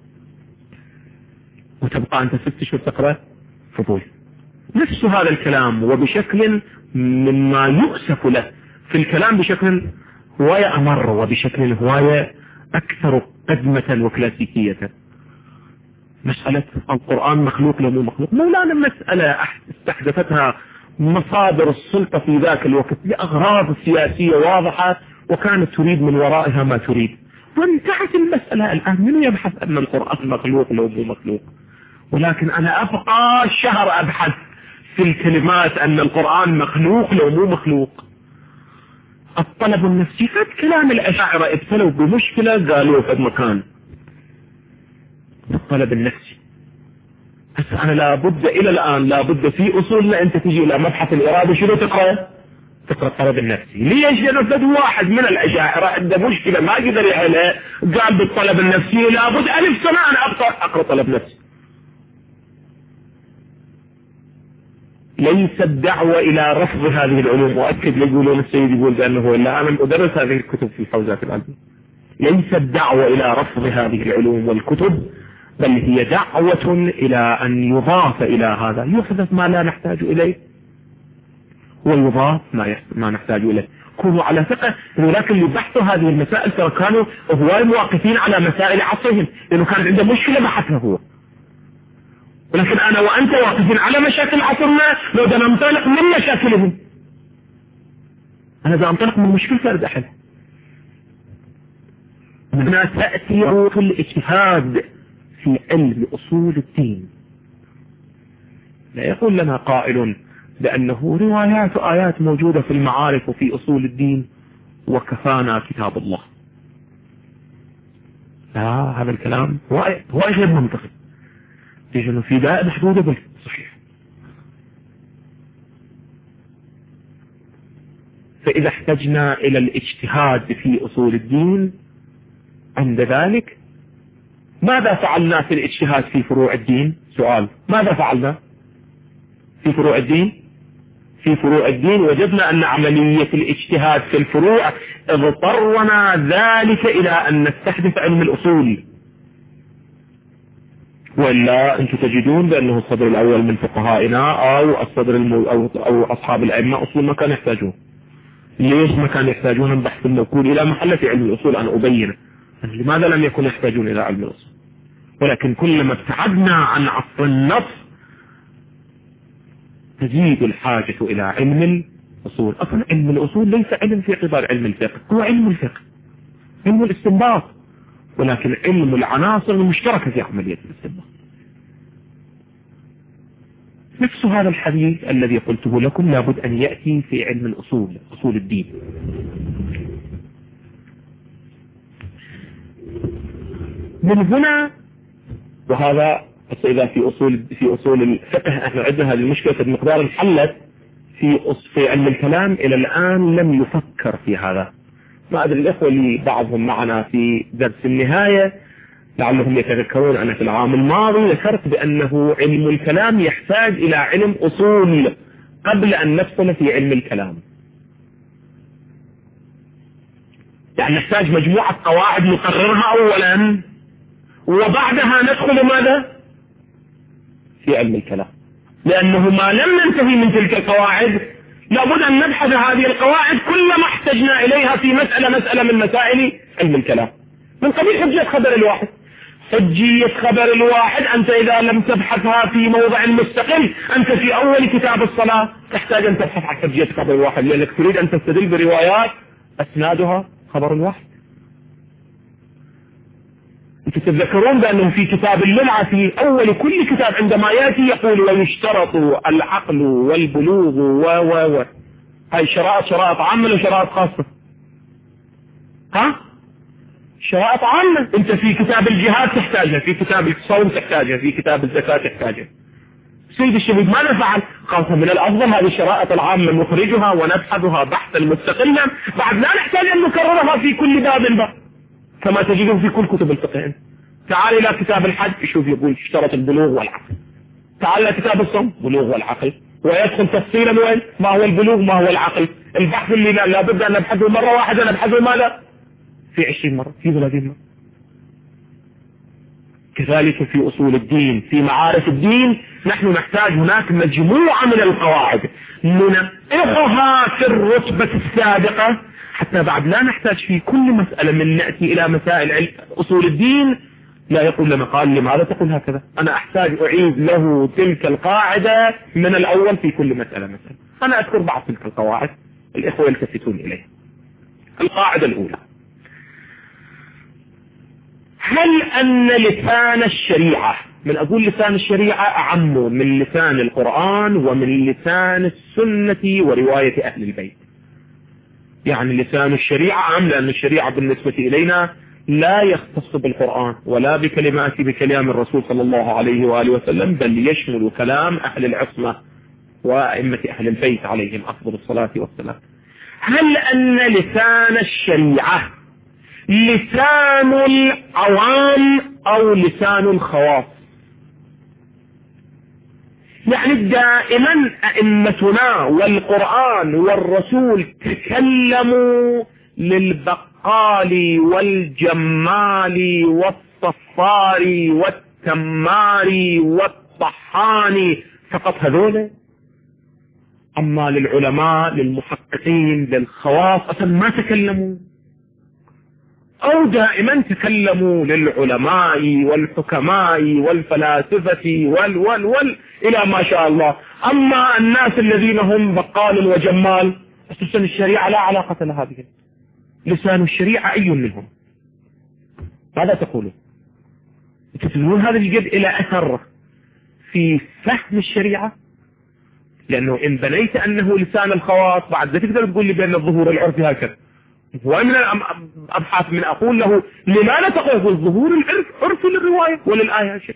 وتبقى أنت 6 أشهر تقرأ فضولي. نفس هذا الكلام وبشكل مما يؤسف له في الكلام بشكل هواية أمر وبشكل هواية أكثر قدمة وكلاسيكية. مسألة القرآن مخلوق لو مو مخلوق، مولانا مسألة استحدثتها مصادر السلطة في ذاك الوقت لأغراض سياسية واضحة، وكانت تريد من ورائها ما تريد، وانتهت المسألة. الآن من يبحث أن القرآن مخلوق لو مو مخلوق؟ ولكن أنا أبقى شهر أبحث في الكلمات أن القرآن مخلوق لو مو مخلوق. الطلب النفسي فد كلام الأشاعرة ابتلوا بمشكلة قالوا في مكان الطلب النفسي. بس أنا لابد إلى الآن لابد في أصولنا أنت تجي إلى مبحث الإرادة شنو تقرأ الطلب النفسي. ليش؟ لأنه فد واحد من الأشاعرة عنده مشكلة ما قدر يحلها قال بالطلب النفسي لابد 1000 سنة أنا أقرأ طلب نفسي. ليس الدعوة إلى رفض هذه العلوم، وأكد لي يقولون السيد يقول بأنه لا، أنا أدرس هذه الكتب في الحوزات العلمية. ليس الدعوة إلى رفض هذه العلوم والكتب، بل هي دعوة إلى أن يضاف إلى هذا، يحدث ما لا نحتاج إليه ويضاف ما نحتاج إليه. كونوا على ثقة، ولكن اللي بحثوا هذه المسائل ترى كانوا هواي مواقفين على مسائل عصرهم، لأنه كانت عنده مشكلة بحثها هو. ولكن أنا وأنت واقفين على مشاكل عصرنا، لو بدنا ننطلق من مشاكلهم. أنا إذا أنطلق من مشكلة أريد أحلها. هنا تأتي روح الاجتهاد في علم أصول الدين. لا يقول لنا قائل بأنه روايات وآيات موجودة في المعارف وفي أصول الدين وكفانا كتاب الله. لا، هذا الكلام هو غير منطقي. لأنه في داء محدودة بالصحيح. فإذا احتجنا إلى الاجتهاد في أصول الدين عند ذلك ماذا فعلنا في الاجتهاد في فروع الدين؟ سؤال، ماذا فعلنا في فروع الدين؟ في فروع الدين وجدنا أن عملية الاجتهاد في الفروع اضطرنا ذلك إلى أن نستحدث علم الأصول. ولا أنتم تجدون بأنه الصدر الأول من فقهائنا أو الصدر أو أصحاب الأئمة أصول ما كانوا يحتاجون. ليش ما كانوا يحتاجون البحث الموكول إلى محل في علم الأصول؟ أنا أبينه لماذا لم يكن يحتاجون إلى علم الأصول. ولكن كلما ابتعدنا عن عصر النص تزيد الحاجة إلى علم الأصول. أصلا علم الأصول ليس علم في اعتبار علم الفقه، هو علم الفقه، علم الاستنباط، ولكن علم العناصر المشتركة في عملية الاستنباط. نفس هذا الحديث الذي قلته لكم لابد أن يأتي في علم الأصول، أصول الدين. من هنا، وهذا إذا في أصول الفقه احنا عندنا هذه المشكلة في المقدار انحلت في علم الكلام إلى الآن لم يفكر في هذا. ما أدري الإخوة اللي بعضهم معنا في درس النهاية لعلهم يتذكرون أنا في العام الماضي ذكرت بأنه علم الكلام يحتاج إلى علم أصول قبل أن ندخل في علم الكلام. يعني نحتاج مجموعة قواعد نقررها أولا وبعدها ندخل ماذا؟ في علم الكلام. لأنه ما لم ننتهي من تلك القواعد لابد أن نبحث هذه القواعد كلما احتجنا إليها في مسألة من مسائل علم الكلام. من قبيل حجية خبر الواحد. حجية خبر الواحد أنت إذا لم تبحثها في موضع مستقل، أنت في أول كتاب الصلاة تحتاج أن تبحث عن حجية خبر الواحد، لأنك تريد أن تستدل بروايات أسنادها خبر الواحد. أنتم تتذكرون بأنه في كتاب اللمعة في أول كل كتاب عندما يأتي يقول ويشترط العقل والبلوغ هاي شرائط عامة ولا شرائط خاصة؟ شرائط عامة. انت في كتاب الجهاد تحتاجها، في كتاب الصوم تحتاجها، في كتاب الزكاة تحتاجها. سيد الشهيد ماذا فعل؟ قال من الافضل هذه الشرائط العامة نخرجها ونبحثها بحثا مستقلا، بعد لا نحتاج ان نكررها في كل باب كما تجده في كل كتب الفقه. تعال الى كتاب الحج شوف يقول اشترط البلوغ والعقل. تعال الى كتاب الصوم بلوغ والعقل، ويدخل تفصيلا وين ما هو البلوغ ما هو العقل. البحث اللي لابد ان نبحثه مرة واحدة نبحثه ماذا؟ في 20 مرة، في 30 مرة. كذلك في أصول الدين، في معارف الدين نحن نحتاج هناك مجموعة من القواعد ننقحها في الرتبة السابقة حتى بعد لا نحتاج في كل مسألة من نأتي إلى مسائل أصول الدين لا يقول لنا قال لماذا تقول هكذا. أنا أحتاج أعيد له تلك القاعدة من الأول في كل مسألة. مثلا أنا أذكر بعض تلك القواعد الإخوة يلتفتون إليها. القاعدة الأولى: هل أن لسان الشريعة، من أقول لسان الشريعة أعم من لسان القرآن ومن لسان السنة ورواية أهل البيت. يعني لسان الشريعة أعم لأن الشريعة بالنسبة إلينا لا يختص بالقرآن ولا بكلام الرسول صلى الله عليه وآله وسلم، بل يشمل كلام أهل العصمة وأئمة أهل البيت عليهم أفضل الصلاة والسلام. هل أن لسان الشريعة لسان العوام أو لسان الخواص؟ يعني دائما أئمتنا والقرآن والرسول تكلموا للبقال والجمال والصفار والتمار والطحان فقط هذول، أما للعلماء للمحققين للخواص أصلا ما تكلموا، أو دائما تكلموا للعلماء والحكماء والفلاسفة وال إلى ما شاء الله. أما الناس الذين هم بقال وجمال أساسا الشريعة لا علاقة لها بهم. لسان الشريعة أي منهم؟ ماذا تقولون؟ تتبعون هذا الجد إلى أثر في فهم الشريعة؟ لأنه إن بنيت أنه لسان الخواص بعد لا تقدر تقول لي بأن الظهور العرفي هكذا. ومن أبحث من أقول له لماذا تقول الظهور العرفي للرواية وللآية شكل؟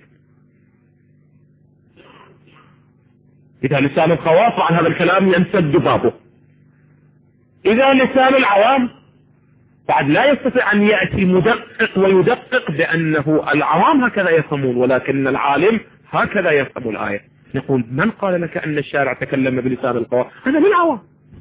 إذا لسان الخواص عن هذا الكلام ينسد بابه. إذا لسان العوام بعد لا يستطيع أن يأتي مدقق ويدقق بأنه العوام هكذا يفهمون ولكن العالم هكذا يفهم الآية. نقول من قال لك أن الشارع تكلم بلسان الخواص؟ هذا من العوام.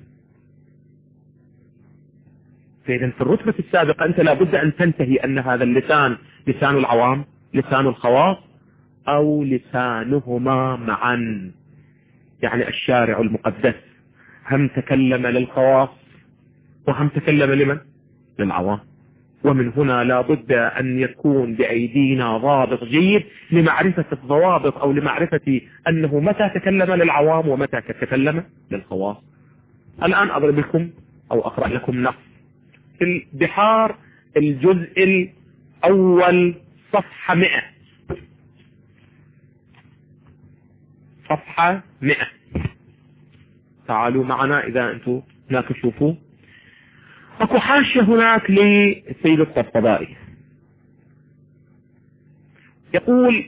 فإذا في الرتبة السابقة أنت لابد أن تنتهي أن هذا اللسان لسان العوام لسان الخواص أو لسانهما معا. يعني الشارع المقدس هم تكلم للخواص وهم تكلم لمن؟ للعوام. ومن هنا لابد أن يكون بأيدينا ضابط جيد لمعرفة الضوابط أو لمعرفة أنه متى تكلم للعوام ومتى تكلم للخواص. الآن أضرب لكم أو أقرأ لكم نص في البحار الجزء الأول صفحة 100. صفحة 100. تعالوا معنا إذا أنتم هناك شوفوا. أكو حاشية هناك لسيد الطبطبائي يقول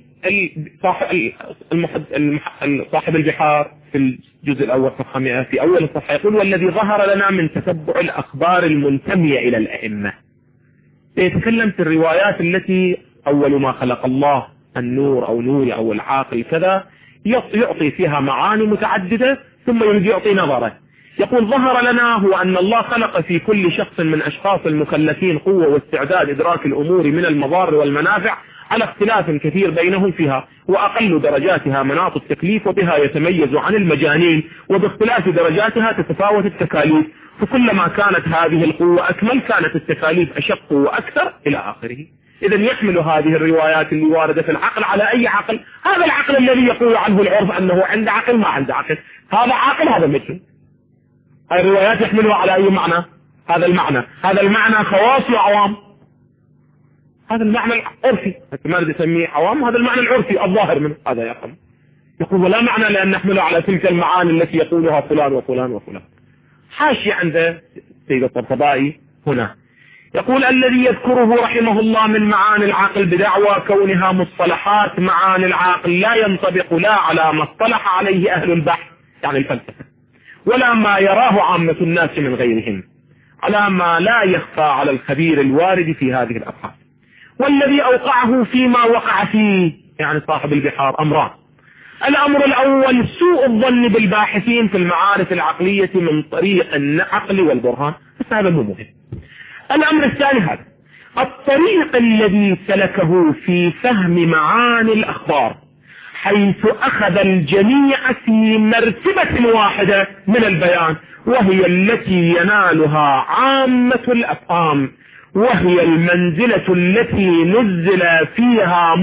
صاحب البحار في الجزء الأول صفحة 100 في أول الصفحة يقول: والذي ظهر لنا من تتبع الأخبار المنتمية إلى الأئمة. يتكلم في الروايات التي أول ما خلق الله النور أو نور أو العاقل كذا، يعطي فيها معاني متعددة ثم يعطي نظره. يقول: ظهر لنا هو أن الله خلق في كل شخص من أشخاص المكلفين قوة واستعداد إدراك الأمور من المضار والمنافع على اختلاف كثير بينهم فيها، وأقل درجاتها مناط التكليف وبها يتميز عن المجانين، وباختلاف درجاتها تتفاوت التكاليف، فكلما كانت هذه القوة أكمل كانت التكاليف أشق وأكثر إلى آخره. إذا يحمل هذه الروايات اللي واردة في العقل على أي عقل؟ هذا العقل الذي يقول عنه العرف أنه عنده عقل ما عنده عقل، هذا عاقل هذا مجنون. هذه الروايات يحملها على أي معنى؟ هذا المعنى خواص وعوام. هذا المعنى العرفي ما نريد نسميه عوام، هذا المعنى العرفي الظاهر منه هذا يقول ولا معنى لأن نحمله على تلك المعاني التي يقولها فلان وفلان وفلان. حاشية عند سيد الطبطبائي هنا يقول: الذي يذكره رحمه الله من معاني العقل بدعوى كونها مصطلحات معاني العقل لا ينطبق لا على ما اصطلح عليه أهل البحث يعني الفلسفة ولا ما يراه عامة الناس من غيرهم، على ما لا يخفى على الخبير الوارد في هذه الأبحاث. والذي أوقعه فيما وقع فيه يعني صاحب البحار أمران: الأمر الأول سوء الظن بالباحثين في المعارف العقلية من طريق العقل والبرهان، بس هذا مو مهم. الأمر الثاني هذا الطريق الذي سلكه في فهم معاني الأخبار، حيث أخذ الجميع في مرتبة واحدة من البيان، وهي التي ينالها عامة الأفهام، وهي المنزلة التي نزل فيها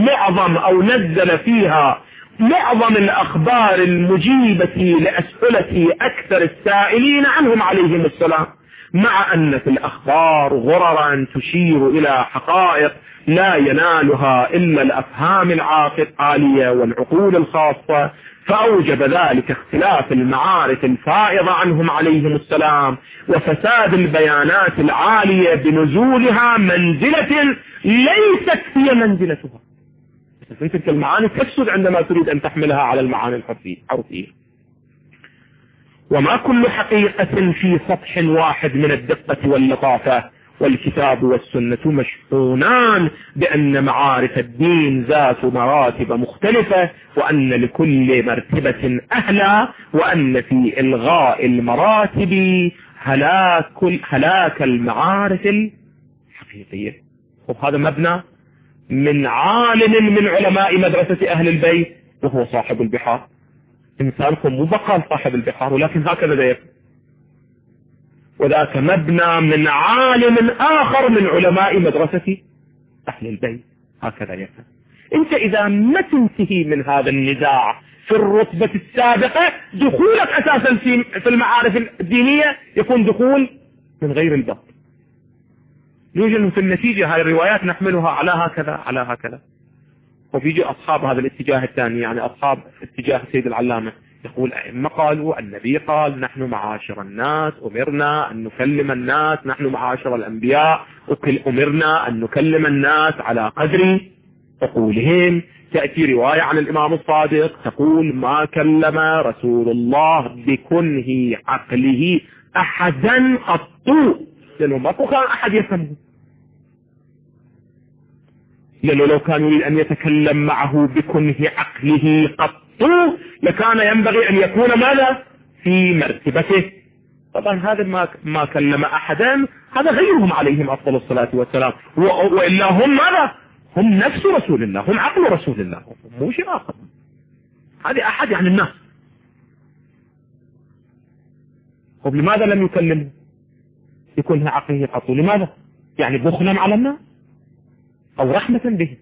معظم الأخبار المجيبة لأسئلة أكثر السائلين عنهم عليهم السلام، مع أن في الأخبار غررا تشير إلى حقائق لا ينالها إلا الأفهام العالية والعقول الخاصة، فأوجب ذلك اختلاف المعارف الفائضة عنهم عليهم السلام وفساد البيانات العالية بنزولها منزلة ليست هي منزلتها. في تلك المعاني تفسد عندما تريد أن تحملها على المعاني الحرفية. وما كل حقيقة في سطح واحد من الدقة واللطافة، والكتاب والسنة مشحونان بأن معارف الدين ذات مراتب مختلفة، وأن لكل مرتبة أهلا، وأن في إلغاء المراتب هلاك المعارف الحقيقية. وهذا مبنى من عالم من علماء مدرسة أهل البيت وهو صاحب البحار. إنسانكم مو بقال صاحب البحار، ولكن هكذا ده يفهم. وذاك مبنى من عالم آخر من علماء مدرسة أهل البيت، هكذا يفهم. أنت إذا ما تنتهي من هذا النزاع في الرتبة السابقة، دخولك أساسا في المعارف الدينية يكون دخول من غير الباب. يوجد في النتيجة هاي الروايات نحملها على هكذا. وفيجي أصحاب هذا الاتجاه الثاني، يعني أصحاب اتجاه سيد العلامة، يقول أئمة قالوا، النبي قال: نحن معاشر الناس أمرنا أن نكلم الناس، نحن معاشر الأنبياء أمرنا أن نكلم الناس على قدر عقولهم. تأتي رواية عن الإمام الصادق تقول: ما كلم رسول الله بكنه عقله أحدا قط، لأنه ما كان أحد يفهمه، لأنه لو كان يريد أن يتكلم معه بكنه عقله قط لكان ينبغي أن يكون ماذا في مرتبته. طبعا هذا ما كلم أحدا، هذا غيرهم عليهم أفضل الصلاة والسلام، وإلا هم ماذا؟ هم نفس رسول الله، هم عقل رسول الله، مو شيء آخر. هذه أحد يعني الناس. طب لماذا لم يكلمه يكون عقله قط؟ لماذا؟ يعني بخلا على الناس أو رحمة به.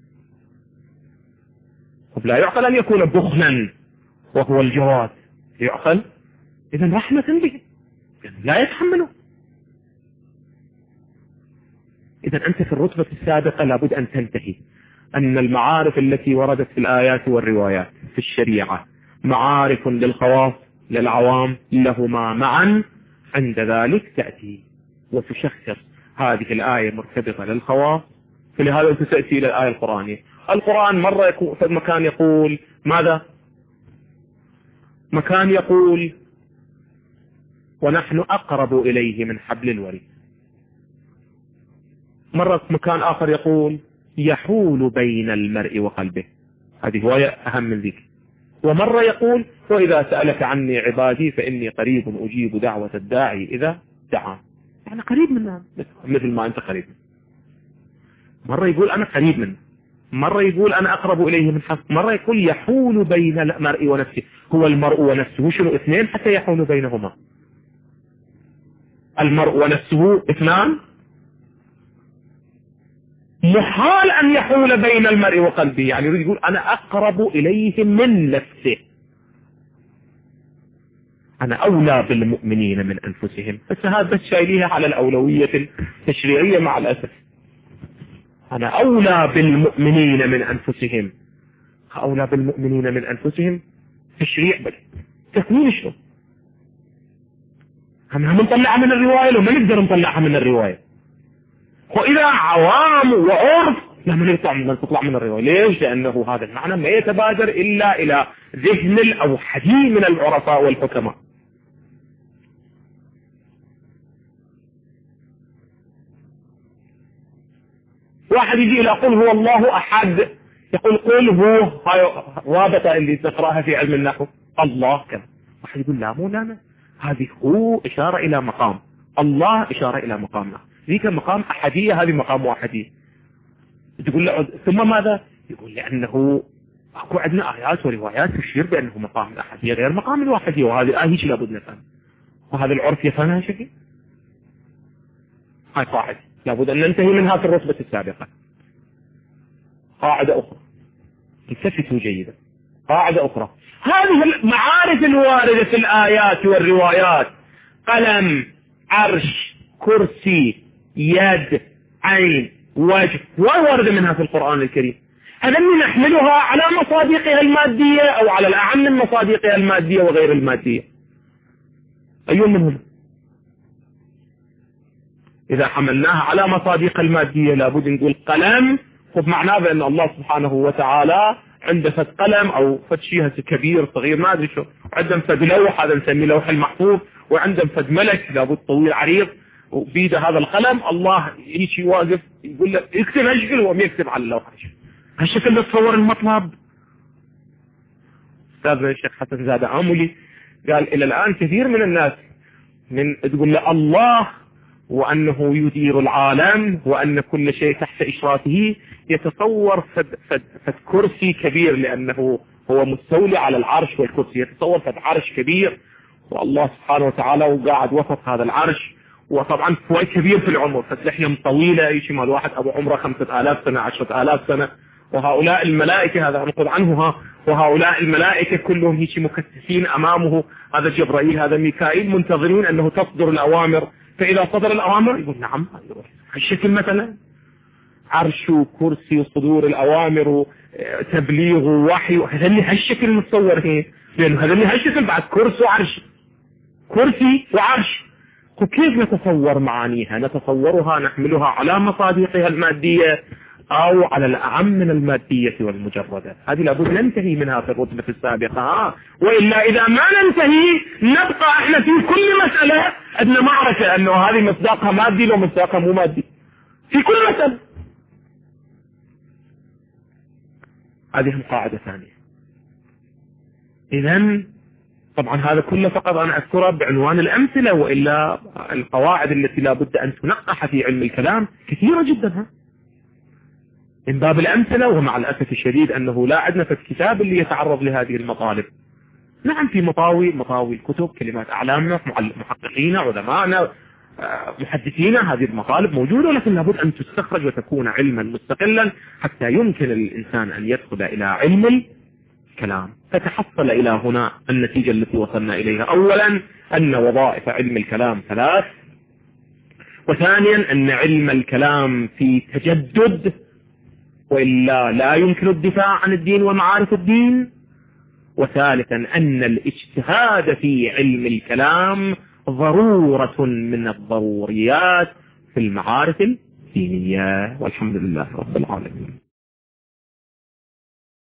طب لا يعقل أن يكون بخلا وهو الجواد، يعقل إذن رحمة به، لا يتحمله. إذن أنت في الرتبة السابقة لابد أن تنتهي أن المعارف التي وردت في الآيات والروايات في الشريعة معارف للخواص للعوام لهما معا. عند ذلك تأتي وتشخص هذه الآية مرتبطة للخواص، فلهذا أنت تأتي إلى الآية القرآنية. القرآن مرة يكون في مكان يقول ماذا؟ مكان يقول: ونحن أقرب إليه من حبل الوريد. مرة في مكان آخر يقول: يحول بين المرء وقلبه. هذه هواية أهم من ذيك. ومرة يقول: وإذا سألك عني عبادي فإني قريب أجيب دعوة الداعي إذا دعان. يعني قريب منه مثل ما أنت قريب. مرة يقول أنا قريب منه، مرة يقول أنا أقرب إليه من حبل، مرة يقول يحول بين المرء ونفسه. هو المرء ونفسه شنو؟ اثنين حتى يحول بينهما. المرء ونفسه اثنان، محال أن يحول بين المرء وقلبه. يعني يريد يقول أنا أقرب إليه من نفسه، أنا أولى بالمؤمنين من أنفسهم. بس هذا بس شايليها على الأولوية التشريعية مع الأسف. أنا أولى بالمؤمنين من أنفسهم، أولى بالمؤمنين من أنفسهم تشريع بل تكوين شنو؟ هم نطلعها من الرواية لو ما نقدر نطلعها من الرواية. وإذا عوام وعرف لما تطلع من الرواية. ليش؟ لأنه هذا المعنى ما يتبادر إلا إلى ذهن الأوحدي من العرفاء والحكماء. واحد يجي إلى قل هو الله أحد، يقول قل هو، هاي رابطة اللي تقرأها في علم النحو، الله كذا. واحد يقول لا مو لا، هذه هو إشارة إلى مقام، الله إشارة إلى مقامنا، ذيك مقام أحدية، هذه مقام واحدية. تقول له ثم ماذا؟ يقول لأنه أكو عندنا آيات وروايات تشير بأنه مقام الأحدية غير مقام الواحدية، وهذه الآية لابد نفهم، وهذا العرف يفهمها شكل. هاي قاعدة لابد أن ننتهي منها في الرتبة السابقة. قاعدة أخرى التفتوا جيدا، قاعدة أخرى، هذه المعارف الواردة في الآيات والروايات، قلم، عرش، كرسي، يد، عين، وجه، وورد منها في القرآن الكريم، هل نحملها على مصادقها المادية أو على الأعم من مصادقها المادية وغير المادية؟ أي منهم؟ إذا حملناها على مصادق المادية لابد نقول قلم، وبمعناه بأن الله سبحانه وتعالى عنده فد قلم أو فد شيء كبير صغير ما أدري شو، وعنده فد لوح، هذا نسميه لوح المحفوظ، وعنده فد ملك لابد طويل عريض وبيده هذا القلم، الله يجي واقف يقول له اكتب هالشكل وهو يكتب على اللوح هالشكل. نتصور المطلب. أستاذ الشيخ حسن زاد عاملي قال إلى الآن كثير من الناس من تقول له الله وأنه يدير العالم وأن كل شيء تحت إشرافه، يتصور فد كرسي كبير لأنه هو مستولي على العرش والكرسي، يتصور فد عرش كبير والله سبحانه وتعالى وقاعد وسط هذا العرش، وطبعا هو كبير في العمر، فد لحية طويلة يشي مال واحد أبو عمره 5000 سنة 10,000 سنة، وهؤلاء الملائكة هذا نقول عنها، وهؤلاء الملائكة كلهم هيك مكتسين أمامه، هذا جبرائيل هذا ميكائيل منتظرين أنه تصدر الأوامر، فإذا صدر الأوامر يقول نعم هالشكل مثلا عرش وكرسي وصدور الأوامر وتبليغ ووحي، هذا اللي هالشكل نتصور هي، لأنه هذا اللي هالشكل بعد كرسي وعرش، كرسي وعرش. وكيف نتصور معانيها؟ نتصورها نحملها على مصادقها المادية أو على الأعم من المادية والمجردة. هذه لابد ننتهي منها في الرتبة السابقة، وإلا إذا ما ننتهي نبقى احنا في كل مسألة عندنا معركة أنه هذه مصداقها مادي لو مصداقها مو مادي في كل مسألة. هذه قاعدة ثانية. إذن طبعا هذا كله فقط أنا أذكره بعنوان الأمثلة، وإلا القواعد التي لابد أن تنقح في علم الكلام كثيرة جدا من باب الأمثلة، ومع الأسف الشديد أنه لا عندنا في الكتاب اللي يتعرض لهذه المطالب. نعم في مطاوي الكتب، كلمات أعلامنا، محققين، علماءنا، محدثين، هذه المطالب موجودة، لكن لابد أن تستخرج وتكون علما مستقلا حتى يمكن للإنسان أن يدخل إلى علم الكلام. فتحصل إلى هنا النتيجة التي وصلنا إليها: أولا أن وظائف علم الكلام 3، وثانيا أن علم الكلام في تجدد وإلا لا يمكن الدفاع عن الدين ومعارف الدين، وثالثا أن الاجتهاد في علم الكلام ضرورة من الضروريات في المعارف الدينية. والحمد لله رب العالمين.